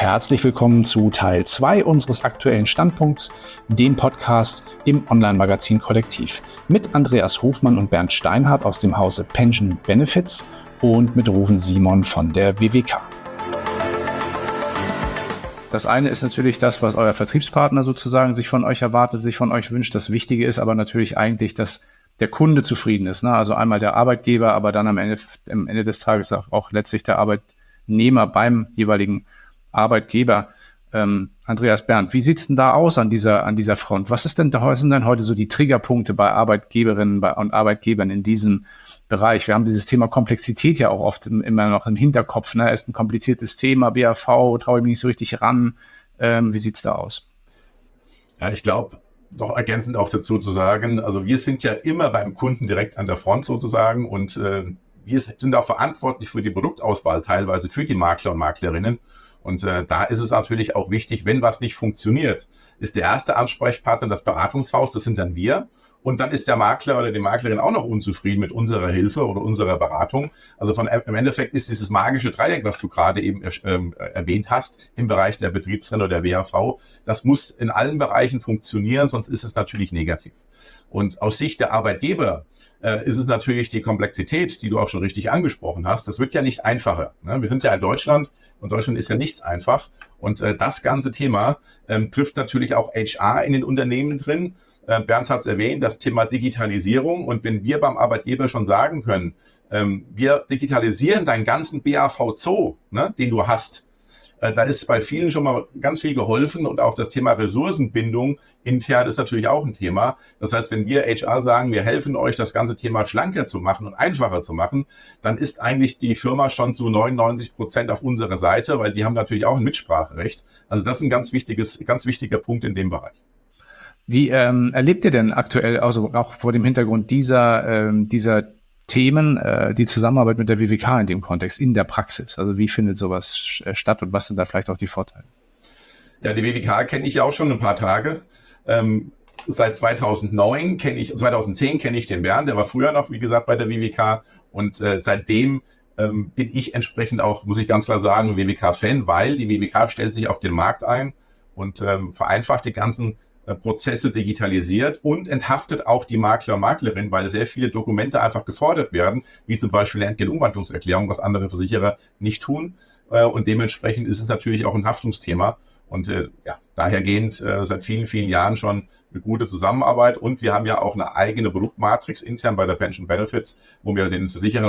Herzlich willkommen zu Teil 2 unseres aktuellen Standpunkts, dem Podcast im Online-Magazin Kollektiv. Mit Andreas Hofmann und Bernd Steinhardt aus dem Hause Pension Benefits und mit Ruven Simon von der WWK. Das eine ist natürlich das, was euer Vertriebspartner sozusagen sich von euch erwartet, sich von euch wünscht. Das Wichtige ist aber natürlich eigentlich, dass der Kunde zufrieden ist. Ne? Also einmal der Arbeitgeber, aber dann am Ende des Tages auch letztlich der Arbeitnehmer beim jeweiligen Arbeitgeber. Andreas, Bernd, wie sieht's denn da aus an dieser Front? Was sind denn heute so die Triggerpunkte bei Arbeitgeberinnen und Arbeitgebern in diesem Bereich? Wir haben dieses Thema Komplexität ja auch oft immer noch im Hinterkopf. Ne? Ist ein kompliziertes Thema, BAV, traue ich mich nicht so richtig ran. Wie sieht's da aus? Ja, ich glaube, doch ergänzend auch dazu zu sagen, also wir sind ja immer beim Kunden direkt an der Front sozusagen und wir sind auch verantwortlich für die Produktauswahl, teilweise für die Makler und Maklerinnen. Und da ist es natürlich auch wichtig, wenn was nicht funktioniert, ist der erste Ansprechpartner das Beratungshaus, das sind dann wir. Und dann ist der Makler oder die Maklerin auch noch unzufrieden mit unserer Hilfe oder unserer Beratung. Also im Endeffekt ist dieses magische Dreieck, was du gerade eben erwähnt hast, im Bereich der Betriebsrente oder der WAV, das muss in allen Bereichen funktionieren, sonst ist es natürlich negativ. Und aus Sicht der Arbeitgeber ist es natürlich die Komplexität, die du auch schon richtig angesprochen hast. Das wird ja nicht einfacher. Ne? Wir sind ja in Deutschland und Deutschland ist ja nichts einfach. Und das ganze Thema trifft natürlich auch HR in den Unternehmen drin. Bernd hat es erwähnt, das Thema Digitalisierung. Und wenn wir beim Arbeitgeber schon sagen können, wir digitalisieren deinen ganzen BAV-Zoo, ne, den du hast, da ist bei vielen schon mal ganz viel geholfen. Und auch das Thema Ressourcenbindung intern ist natürlich auch ein Thema. Das heißt, wenn wir HR sagen, wir helfen euch, das ganze Thema schlanker zu machen und einfacher zu machen, dann ist eigentlich die Firma schon zu 99% auf unserer Seite, weil die haben natürlich auch ein Mitspracherecht. Also das ist ein ganz wichtiger Punkt in dem Bereich. Wie erlebt ihr denn aktuell, also auch vor dem Hintergrund dieser Themen, die Zusammenarbeit mit der WWK in dem Kontext, in der Praxis? Also wie findet sowas statt und was sind da vielleicht auch die Vorteile? Ja, die WWK kenne ich ja auch schon ein paar Tage. Seit 2010 kenne ich den Bernd, der war früher noch, wie gesagt, bei der WWK und seitdem bin ich entsprechend auch, muss ich ganz klar sagen, WWK-Fan, weil die WWK stellt sich auf den Markt ein und vereinfacht die ganzen Prozesse, digitalisiert und enthaftet auch die Makler und Maklerin, weil sehr viele Dokumente einfach gefordert werden, wie zum Beispiel eine Entgeltumwandlungserklärung, was andere Versicherer nicht tun. Und dementsprechend ist es natürlich auch ein Haftungsthema. Und dahergehend seit vielen, vielen Jahren schon eine gute Zusammenarbeit. Und wir haben ja auch eine eigene Produktmatrix intern bei der Pension Benefits, wo wir den Versicherern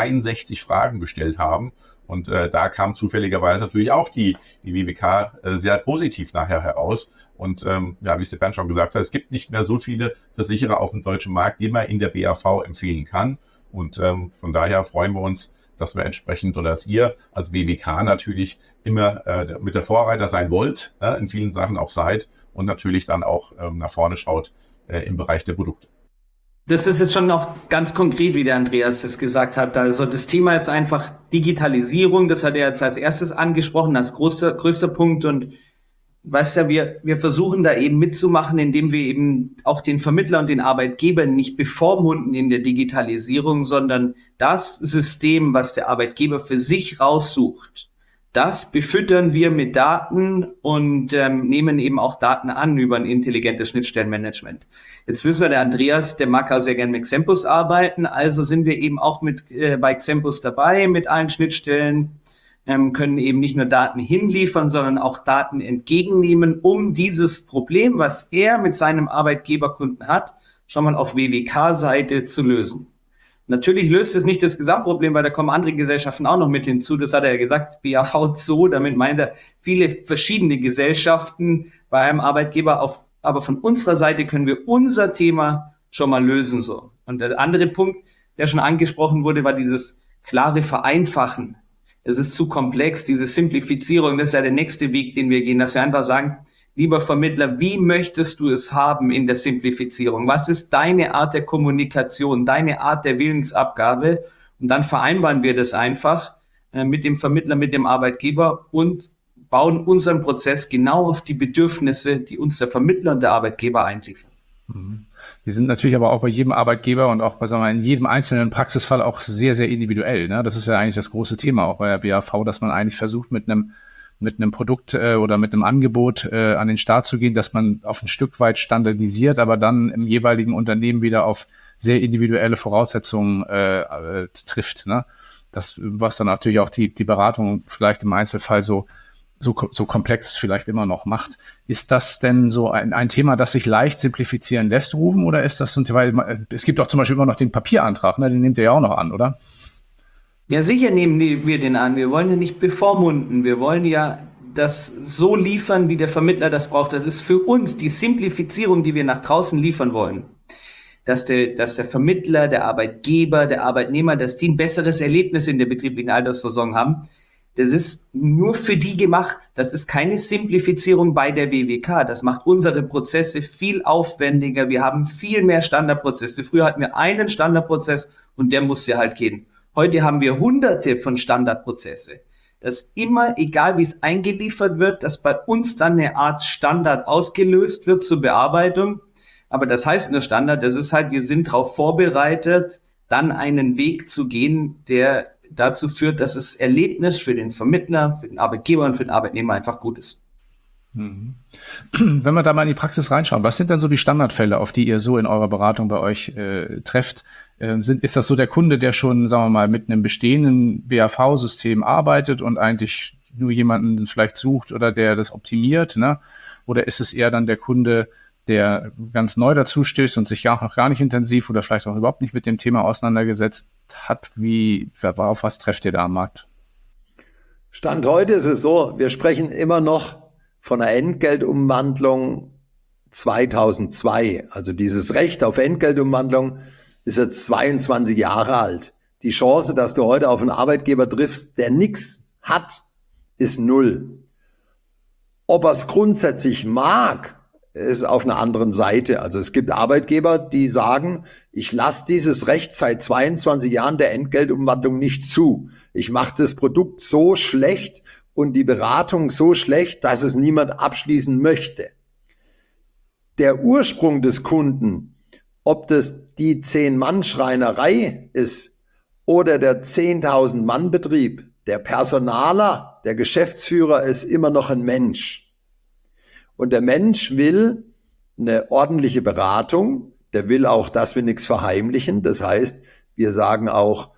163 Fragen gestellt haben. Und da kam zufälligerweise natürlich auch die WWK sehr positiv nachher heraus. Und wie es der Bernd schon gesagt hat, es gibt nicht mehr so viele Versicherer auf dem deutschen Markt, die man in der BAV empfehlen kann. Und von daher freuen wir uns, dass wir entsprechend oder dass ihr als WWK natürlich immer mit der Vorreiter sein wollt, in vielen Sachen auch seid und natürlich dann auch nach vorne schaut im Bereich der Produkte. Das ist jetzt schon noch ganz konkret, wie der Andreas es gesagt hat. Also das Thema ist einfach Digitalisierung. Das hat er jetzt als erstes angesprochen, als größter Punkt. Und weißt ja, wir versuchen da eben mitzumachen, indem wir eben auch den Vermittler und den Arbeitgeber nicht bevormunden in der Digitalisierung, sondern das System, was der Arbeitgeber für sich raussucht, das befüttern wir mit Daten und nehmen eben auch Daten an über ein intelligentes Schnittstellenmanagement. Jetzt wissen wir, der Andreas, der mag auch sehr gerne mit Xempus arbeiten, also sind wir eben auch bei Xempus dabei mit allen Schnittstellen, können eben nicht nur Daten hinliefern, sondern auch Daten entgegennehmen, um dieses Problem, was er mit seinem Arbeitgeberkunden hat, schon mal auf WWK-Seite zu lösen. Natürlich löst es nicht das Gesamtproblem, weil da kommen andere Gesellschaften auch noch mit hinzu. Das hat er ja gesagt, BAV Zoo, damit meint er viele verschiedene Gesellschaften bei einem Arbeitgeber. Aber von unserer Seite können wir unser Thema schon mal lösen. So. Und der andere Punkt, der schon angesprochen wurde, war dieses klare Vereinfachen. Es ist zu komplex, diese Simplifizierung, das ist ja der nächste Weg, den wir gehen, dass wir einfach sagen, lieber Vermittler, wie möchtest du es haben in der Simplifizierung? Was ist deine Art der Kommunikation, deine Art der Willensabgabe? Und dann vereinbaren wir das einfach mit dem Vermittler, mit dem Arbeitgeber und bauen unseren Prozess genau auf die Bedürfnisse, die uns der Vermittler und der Arbeitgeber einliefern. Die sind natürlich aber auch bei jedem Arbeitgeber und auch in jedem einzelnen Praxisfall auch sehr, sehr individuell. Ne? Das ist ja eigentlich das große Thema auch bei der BAV, dass man eigentlich versucht, mit einem mit einem Produkt oder mit einem Angebot an den Start zu gehen, dass man auf ein Stück weit standardisiert, aber dann im jeweiligen Unternehmen wieder auf sehr individuelle Voraussetzungen trifft. Ne? Das, was dann natürlich auch die Beratung vielleicht im Einzelfall so komplex es vielleicht immer noch macht. Ist das denn so ein Thema, das sich leicht simplifizieren lässt, Ruven, oder ist das so, weil es gibt auch zum Beispiel immer noch den Papierantrag, ne? Den nehmt ihr ja auch noch an, oder? Ja, sicher nehmen wir den an. Wir wollen ja nicht bevormunden. Wir wollen ja das so liefern, wie der Vermittler das braucht. Das ist für uns die Simplifizierung, die wir nach draußen liefern wollen. Dass der Vermittler, der Arbeitgeber, der Arbeitnehmer, dass die ein besseres Erlebnis in der betrieblichen Altersvorsorge haben. Das ist nur für die gemacht. Das ist keine Simplifizierung bei der WWK. Das macht unsere Prozesse viel aufwendiger. Wir haben viel mehr Standardprozesse. Früher hatten wir einen Standardprozess und der musste halt gehen. Heute haben wir hunderte von Standardprozesse. Das immer, egal wie es eingeliefert wird, dass bei uns dann eine Art Standard ausgelöst wird zur Bearbeitung. Aber das heißt nur Standard, das ist halt, wir sind darauf vorbereitet, dann einen Weg zu gehen, der dazu führt, dass das Erlebnis für den Vermittler, für den Arbeitgeber und für den Arbeitnehmer einfach gut ist. Wenn wir da mal in die Praxis reinschauen, was sind denn so die Standardfälle, auf die ihr so in eurer Beratung bei euch trefft? Ist das so der Kunde, der schon, sagen wir mal, mit einem bestehenden BAV-System arbeitet und eigentlich nur jemanden vielleicht sucht oder der das optimiert, ne? Oder ist es eher dann der Kunde, der ganz neu dazu stößt und sich noch gar nicht intensiv oder vielleicht auch überhaupt nicht mit dem Thema auseinandergesetzt hat? Auf was trefft ihr da am Markt? Stand heute ist es so, wir sprechen immer noch von einer Entgeltumwandlung 2002. Also dieses Recht auf Entgeltumwandlung ist jetzt 22 Jahre alt. Die Chance, dass du heute auf einen Arbeitgeber triffst, der nichts hat, ist 0. Ob er es grundsätzlich mag, ist auf einer anderen Seite. Also es gibt Arbeitgeber, die sagen, ich lasse dieses Recht seit 22 Jahren der Entgeltumwandlung nicht zu. Ich mache das Produkt so schlecht und die Beratung so schlecht, dass es niemand abschließen möchte. Der Ursprung des Kunden, ob das die 10-Mann-Schreinerei ist oder der 10.000-Mann-Betrieb, der Personaler, der Geschäftsführer ist immer noch ein Mensch. Und der Mensch will eine ordentliche Beratung, der will auch, dass wir nichts verheimlichen. Das heißt, wir sagen auch,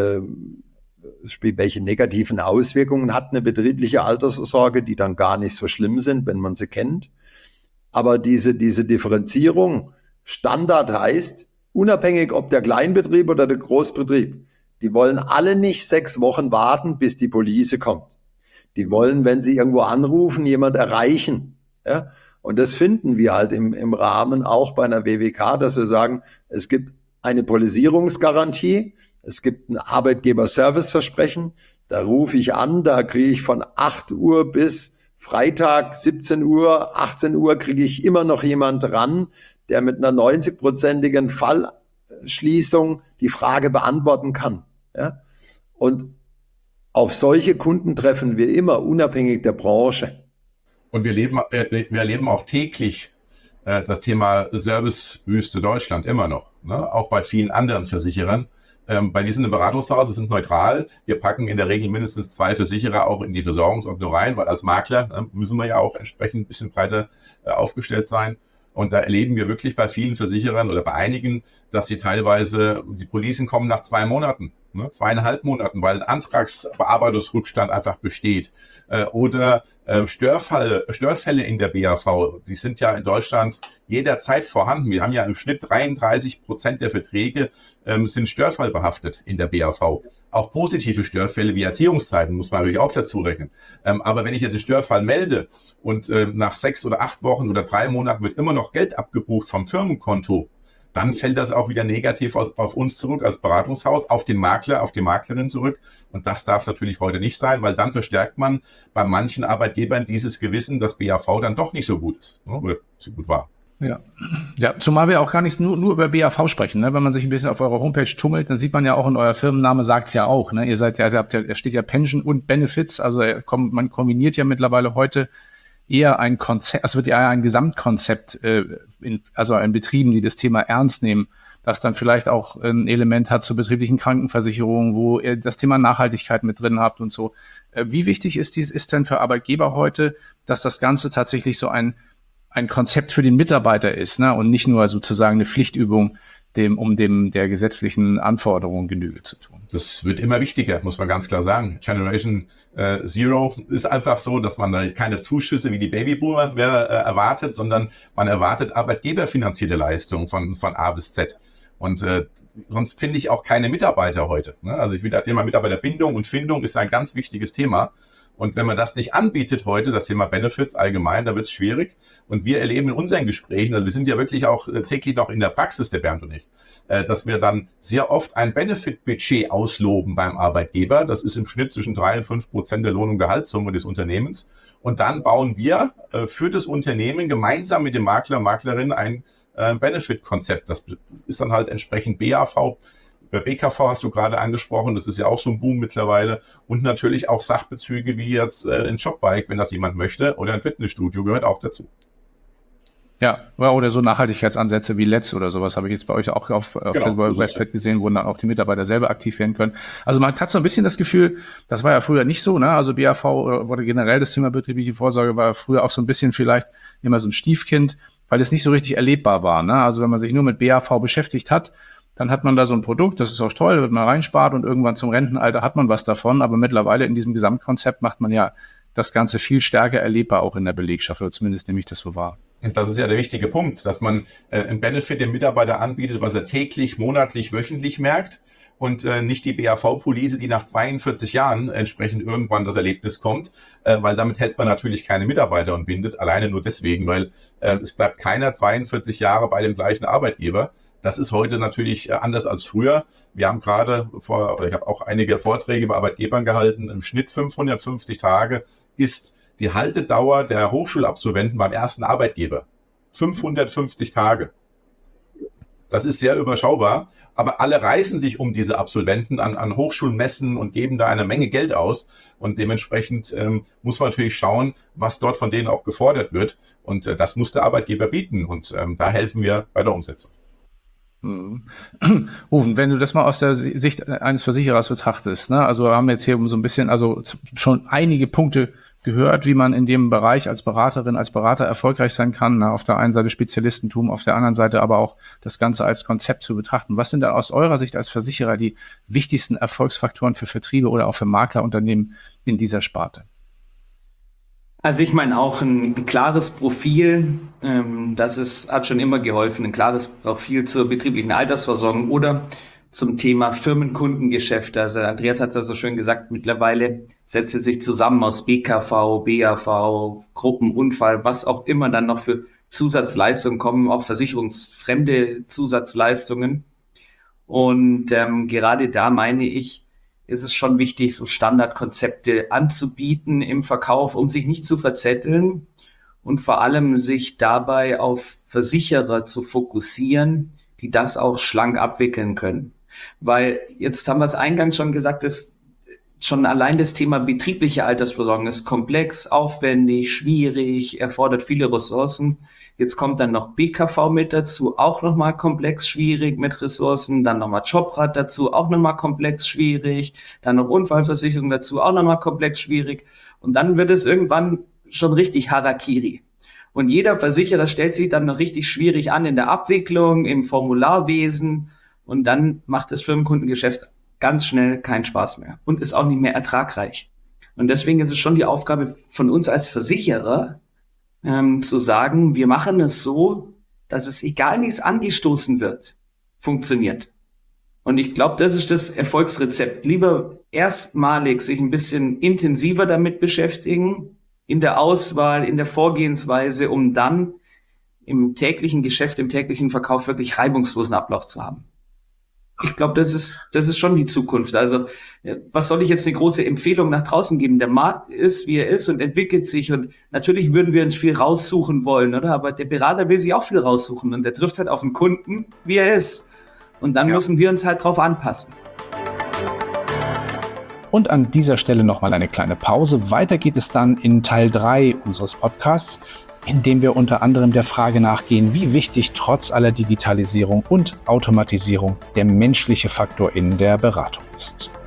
welche negativen Auswirkungen hat eine betriebliche Altersvorsorge, die dann gar nicht so schlimm sind, wenn man sie kennt. Aber diese Differenzierung, Standard heißt, unabhängig ob der Kleinbetrieb oder der Großbetrieb, die wollen alle nicht 6 Wochen warten, bis die Police kommt. Die wollen, wenn sie irgendwo anrufen, jemand erreichen. Ja? Und das finden wir halt im Rahmen auch bei einer WWK, dass wir sagen, es gibt eine Politisierungsgarantie, es gibt ein Arbeitgeber-Service-Versprechen, da rufe ich an, da kriege ich von 8 Uhr bis Freitag 17 Uhr, 18 Uhr kriege ich immer noch jemand ran, der mit einer 90-prozentigen Fallschließung die Frage beantworten kann. Ja? Und auf solche Kunden treffen wir immer, unabhängig der Branche. Und wir erleben auch täglich das Thema Servicewüste Deutschland immer noch, ne? Auch bei vielen anderen Versicherern. Bei diesen Beratungshausen sind neutral. Wir packen in der Regel mindestens 2 Versicherer auch in die Versorgungsordnung rein, weil als Makler müssen wir ja auch entsprechend ein bisschen breiter aufgestellt sein. Und da erleben wir wirklich bei vielen Versicherern oder bei einigen, dass sie teilweise, die Policen kommen nach 2 Monaten, ne, 2,5 Monaten, weil ein Antragsbearbeitungsrückstand einfach besteht. Oder Störfälle in der BAV, die sind ja in Deutschland jederzeit vorhanden. Wir haben ja im Schnitt 33% der Verträge sind störfallbehaftet in der BAV. Auch positive Störfälle wie Erziehungszeiten muss man natürlich auch dazu rechnen. Aber wenn ich jetzt einen Störfall melde und nach 6 oder 8 Wochen oder 3 Monaten wird immer noch Geld abgebucht vom Firmenkonto, dann fällt das auch wieder negativ auf uns zurück als Beratungshaus, auf den Makler, auf die Maklerin zurück. Und das darf natürlich heute nicht sein, weil dann verstärkt man bei manchen Arbeitgebern dieses Gewissen, dass BAV dann doch nicht so gut ist, ne, oder so gut war. Ja, zumal wir auch gar nicht nur über BAV sprechen. Ne? Wenn man sich ein bisschen auf eurer Homepage tummelt, dann sieht man ja auch, in euer Firmenname sagt's ja auch. Ne? Ihr seid ja, da steht ja Pension und Benefits. Also man kombiniert ja mittlerweile heute eher ein Konzept, also wird ja ein Gesamtkonzept, also in Betrieben, die das Thema ernst nehmen, das dann vielleicht auch ein Element hat zur betrieblichen Krankenversicherung, wo ihr das Thema Nachhaltigkeit mit drin habt und so. Wie wichtig ist denn für Arbeitgeber heute, dass das Ganze tatsächlich so ein Konzept für den Mitarbeiter ist, ne? Und nicht nur sozusagen eine Pflichtübung, um der gesetzlichen Anforderungen Genüge zu tun? Das wird immer wichtiger, muss man ganz klar sagen. Generation Zero ist einfach so, dass man da keine Zuschüsse wie die Babyboomer mehr erwartet, sondern man erwartet arbeitgeberfinanzierte Leistungen von A bis Z. Und sonst finde ich auch keine Mitarbeiter heute. Ne? Also ich will das Thema Mitarbeiterbindung und Findung ist ein ganz wichtiges Thema. Und wenn man das nicht anbietet heute, das Thema Benefits allgemein, da wird es schwierig. Und wir erleben in unseren Gesprächen, also wir sind ja wirklich auch täglich noch in der Praxis, der Bernd und ich, dass wir dann sehr oft ein Benefit-Budget ausloben beim Arbeitgeber. Das ist im Schnitt zwischen 3 und 5% der Lohn- und Gehaltssumme des Unternehmens. Und dann bauen wir für das Unternehmen gemeinsam mit dem Makler, Maklerin ein Benefit-Konzept. Das ist dann halt entsprechend BAV. Bei BKV hast du gerade angesprochen, das ist ja auch so ein Boom mittlerweile. Und natürlich auch Sachbezüge wie jetzt ein Jobbike, wenn das jemand möchte, oder ein Fitnessstudio gehört auch dazu. Ja, oder so Nachhaltigkeitsansätze wie Let's oder sowas habe ich jetzt bei euch auch auf der Website gesehen, wo dann auch die Mitarbeiter selber aktiv werden können. Also man hat so ein bisschen das Gefühl, das war ja früher nicht so, ne? Also BAV oder generell das Thema betriebliche Vorsorge war früher auch so ein bisschen vielleicht immer so ein Stiefkind, weil es nicht so richtig erlebbar war, ne? Also wenn man sich nur mit BAV beschäftigt hat, dann hat man da so ein Produkt, das ist auch toll, da wird man reinspart und irgendwann zum Rentenalter hat man was davon. Aber mittlerweile in diesem Gesamtkonzept macht man ja das Ganze viel stärker erlebbar auch in der Belegschaft, oder zumindest nehme ich das so wahr. Und das ist ja der wichtige Punkt, dass man ein Benefit dem Mitarbeiter anbietet, was er täglich, monatlich, wöchentlich merkt und nicht die BAV-Police, die nach 42 Jahren entsprechend irgendwann das Erlebnis kommt, weil damit hält man natürlich keine Mitarbeiter und bindet, alleine nur deswegen, weil es bleibt keiner 42 Jahre bei dem gleichen Arbeitgeber. Das ist heute natürlich anders als früher. Wir haben gerade ich habe auch einige Vorträge bei Arbeitgebern gehalten. Im Schnitt 550 Tage ist die Haltedauer der Hochschulabsolventen beim ersten Arbeitgeber. 550 Tage. Das ist sehr überschaubar. Aber alle reißen sich um diese Absolventen an Hochschulmessen und geben da eine Menge Geld aus. Und dementsprechend muss man natürlich schauen, was dort von denen auch gefordert wird. Und das muss der Arbeitgeber bieten. Und da helfen wir bei der Umsetzung. Rufen, wenn du das mal aus der Sicht eines Versicherers betrachtest, ne? Also wir haben jetzt hier so ein bisschen, also schon einige Punkte gehört, wie man in dem Bereich als Beraterin, als Berater erfolgreich sein kann. Ne? Auf der einen Seite Spezialistentum, auf der anderen Seite aber auch das Ganze als Konzept zu betrachten. Was sind da aus eurer Sicht als Versicherer die wichtigsten Erfolgsfaktoren für Vertriebe oder auch für Maklerunternehmen in dieser Sparte? Also ich meine auch ein klares Profil, hat schon immer geholfen, ein klares Profil zur betrieblichen Altersversorgung oder zum Thema Firmenkundengeschäfte. Also Andreas hat es ja so schön gesagt, mittlerweile setzt es sich zusammen aus BKV, BAV, Gruppenunfall, was auch immer dann noch für Zusatzleistungen kommen, auch versicherungsfremde Zusatzleistungen. Und gerade da meine ich, ist es schon wichtig, so Standardkonzepte anzubieten im Verkauf, um sich nicht zu verzetteln und vor allem sich dabei auf Versicherer zu fokussieren, die das auch schlank abwickeln können. Weil jetzt haben wir es eingangs schon gesagt, dass schon allein das Thema betriebliche Altersversorgung ist komplex, aufwendig, schwierig, erfordert viele Ressourcen. Jetzt kommt dann noch BKV mit dazu, auch nochmal komplex, schwierig mit Ressourcen. Dann nochmal Jobrat dazu, auch nochmal komplex, schwierig. Dann noch Unfallversicherung dazu, auch nochmal komplex, schwierig. Und dann wird es irgendwann schon richtig Harakiri. Und jeder Versicherer stellt sich dann noch richtig schwierig an in der Abwicklung, im Formularwesen. Und dann macht das Firmenkundengeschäft ganz schnell keinen Spaß mehr und ist auch nicht mehr ertragreich. Und deswegen ist es schon die Aufgabe von uns als Versicherer, zu sagen, wir machen es so, dass es, egal wie es angestoßen wird, funktioniert. Und ich glaube, das ist das Erfolgsrezept. Lieber erstmalig sich ein bisschen intensiver damit beschäftigen, in der Auswahl, in der Vorgehensweise, um dann im täglichen Geschäft, im täglichen Verkauf wirklich reibungslosen Ablauf zu haben. Ich glaube, das ist schon die Zukunft. Also, was soll ich jetzt eine große Empfehlung nach draußen geben? Der Markt ist, wie er ist und entwickelt sich. Und natürlich würden wir uns viel raussuchen wollen, oder? Aber der Berater will sich auch viel raussuchen. Und der trifft halt auf den Kunden, wie er ist. Und dann müssen wir uns halt drauf anpassen. Und an dieser Stelle nochmal eine kleine Pause. Weiter geht es dann in Teil 3 unseres Podcasts. in dem wir unter anderem der Frage nachgehen, wie wichtig trotz aller Digitalisierung und Automatisierung der menschliche Faktor in der Beratung ist.